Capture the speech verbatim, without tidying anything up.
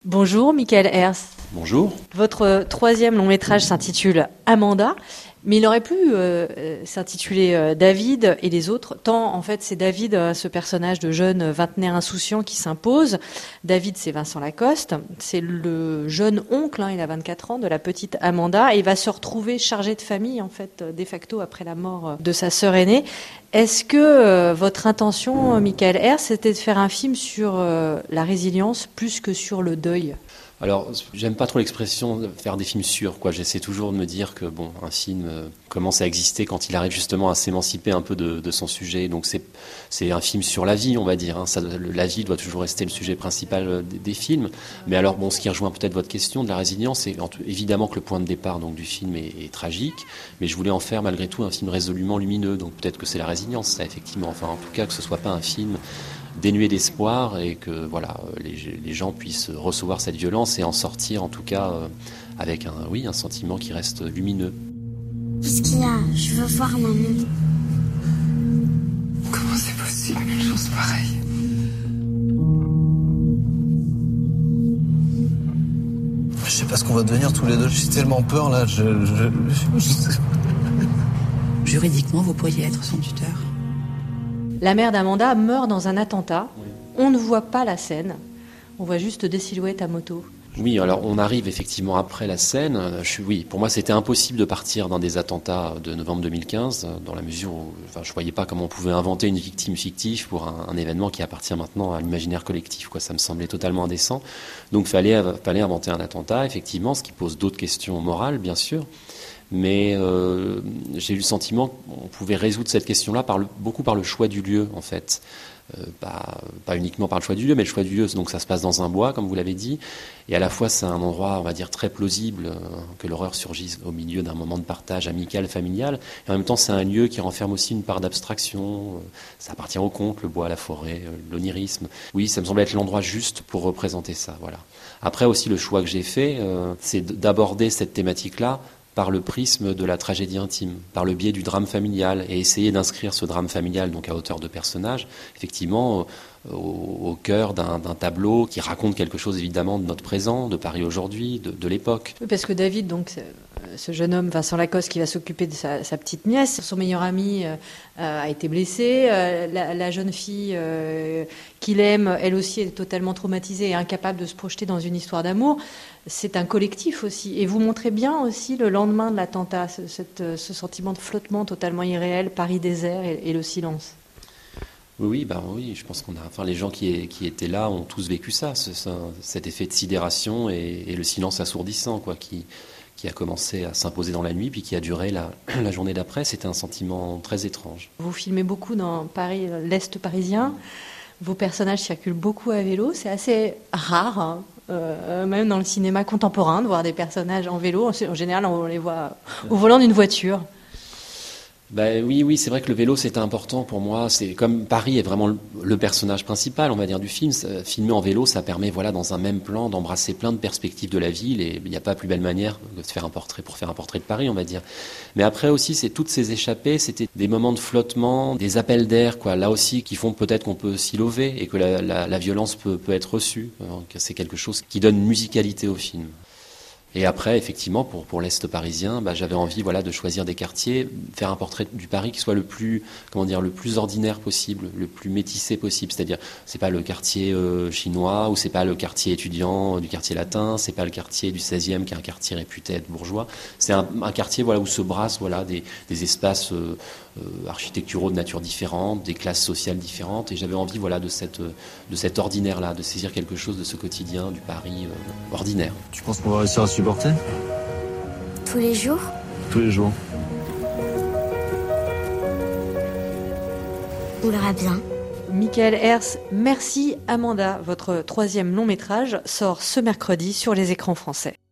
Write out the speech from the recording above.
Bonjour, Michael Hers. Bonjour. Votre troisième long métrage s'intitule Amanda, mais il aurait pu euh, s'intituler euh, David et les autres, tant en fait c'est David, euh, ce personnage de jeune vingtenaire insouciant qui s'impose. David, c'est Vincent Lacoste, c'est le jeune oncle, hein, il a vingt-quatre ans, de la petite Amanda, et il va se retrouver chargé de famille, en fait, de facto, après la mort de sa sœur aînée. Est-ce que euh, votre intention, Michael Hers, c'était de faire un film sur euh, la résilience plus que sur le deuil ? Alors, j'aime pas trop l'expression de faire des films sûrs, quoi. J'essaie toujours de me dire que bon, un film euh, commence à exister quand il arrive justement à s'émanciper un peu de, de son sujet. Donc c'est c'est un film sur la vie, on va dire. Hein. Ça, la vie doit toujours rester le sujet principal des, des films. Mais alors bon, ce qui rejoint peut-être votre question de la résilience, c'est évidemment que le point de départ donc du film est, est tragique, mais je voulais en faire malgré tout un film résolument lumineux. Donc peut-être que c'est la résilience, ça effectivement. Enfin, en tout cas, que ce soit pas un film dénué d'espoir et que voilà, les, les gens puissent recevoir cette violence et en sortir en tout cas euh, avec un, oui, un sentiment qui reste lumineux. Qu'est-ce qu'il y a ? Je veux voir maman. Comment c'est possible une chose pareille ? Je sais pas ce qu'on va devenir tous les deux. J'ai tellement peur là. Je, je, je... Juridiquement, vous pourriez être son tuteur. La mère d'Amanda meurt dans un attentat. On ne voit pas la scène. On voit juste des silhouettes à moto. Oui, alors on arrive effectivement après la scène. Je suis, oui, pour moi, c'était impossible de partir dans des attentats de novembre deux mille quinze, dans la mesure où enfin, je ne voyais pas comment on pouvait inventer une victime fictive pour un, un événement qui appartient maintenant à l'imaginaire collectif. Quoi. Ça me semblait totalement indécent. Donc il fallait, fallait inventer un attentat, effectivement, ce qui pose d'autres questions morales, bien sûr. Mais euh, j'ai eu le sentiment qu'on pouvait résoudre cette question-là par le, beaucoup par le choix du lieu, en fait. Euh, pas, pas uniquement par le choix du lieu, mais le choix du lieu, donc ça se passe dans un bois, comme vous l'avez dit, et à la fois c'est un endroit, on va dire, très plausible, euh, que l'horreur surgisse au milieu d'un moment de partage amical, familial, et en même temps c'est un lieu qui renferme aussi une part d'abstraction, euh, ça appartient au conte, le bois, la forêt, euh, l'onirisme. Oui, ça me semble être l'endroit juste pour représenter ça, voilà. Après aussi, le choix que j'ai fait, euh, c'est d'aborder cette thématique-là par le prisme de la tragédie intime, par le biais du drame familial, et essayer d'inscrire ce drame familial donc à hauteur de personnage, effectivement, au, au cœur d'un, d'un tableau qui raconte quelque chose évidemment de notre présent, de Paris aujourd'hui, de, de l'époque. Oui, parce que David, donc, ce jeune homme, Vincent Lacoste, qui va s'occuper de sa, sa petite nièce, son meilleur ami euh, a été blessé, euh, la, la jeune fille euh, qu'il aime, elle aussi est totalement traumatisée et incapable de se projeter dans une histoire d'amour. C'est un collectif aussi. Et vous montrez bien aussi le lendemain de l'attentat, ce, cette, ce sentiment de flottement totalement irréel, Paris désert et, et le silence. Oui, oui, bah oui, je pense qu'on a, enfin, les gens qui, qui étaient là ont tous vécu ça, ce, ce, cet effet de sidération et, et le silence assourdissant, quoi, qui, qui a commencé à s'imposer dans la nuit, puis qui a duré la, la journée d'après. C'était un sentiment très étrange. Vous filmez beaucoup dans Paris, l'Est parisien. Vos personnages circulent beaucoup à vélo. C'est assez rare, hein, euh, même dans le cinéma contemporain, de voir des personnages en vélo. En général, on les voit au volant d'une voiture. Ben oui, oui, c'est vrai que le vélo c'était important pour moi. C'est comme Paris est vraiment le, le personnage principal, on va dire, du film. Ça, filmer en vélo, ça permet, voilà, dans un même plan, d'embrasser plein de perspectives de la ville. Et il n'y a pas plus belle manière de se faire un portrait pour faire un portrait de Paris, on va dire. Mais après aussi, c'est toutes ces échappées, c'était des moments de flottement, des appels d'air, quoi. Là aussi, qui font peut-être qu'on peut s'y lever et que la, la, la violence peut, peut être reçue. Donc, c'est quelque chose qui donne une musicalité au film. Et après, effectivement, pour, pour l'Est parisien, bah, j'avais envie, voilà, de choisir des quartiers, faire un portrait du Paris qui soit le plus, comment dire, le plus ordinaire possible, le plus métissé possible. C'est-à-dire, c'est pas le quartier euh, chinois, ou c'est pas le quartier étudiant du quartier latin, c'est pas le quartier du seizième qui est un quartier réputé être bourgeois. C'est un, un quartier, voilà, où se brassent, voilà, des, des espaces euh, euh, architecturaux de nature différente, des classes sociales différentes. Et j'avais envie, voilà, de cette, de cet ordinaire-là, de saisir quelque chose de ce quotidien du Paris euh, ordinaire. Tu penses qu'on va réussir à supporter ? Tous les jours ? Tous les jours. On verra bien. Michael Hers, merci Amanda. Votre troisième long métrage sort ce mercredi sur les écrans français.